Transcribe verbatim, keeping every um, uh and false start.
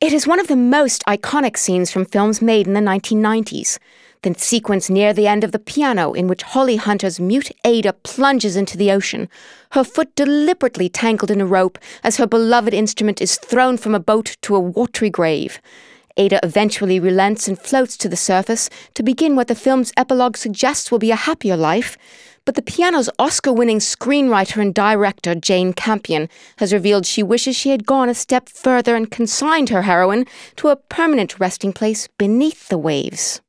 It is one of the most iconic scenes from films made in the nineteen nineties. The sequence near the end of the piano in which Holly Hunter's mute Ada plunges into the ocean, her foot deliberately tangled in a rope as her beloved instrument is thrown from a boat to a watery grave. Ada eventually relents and floats to the surface to begin what the film's epilogue suggests will be a happier life, but the piano's Oscar-winning screenwriter and director, Jane Campion, has revealed she wishes she had gone a step further and consigned her heroine to a permanent resting place beneath the waves.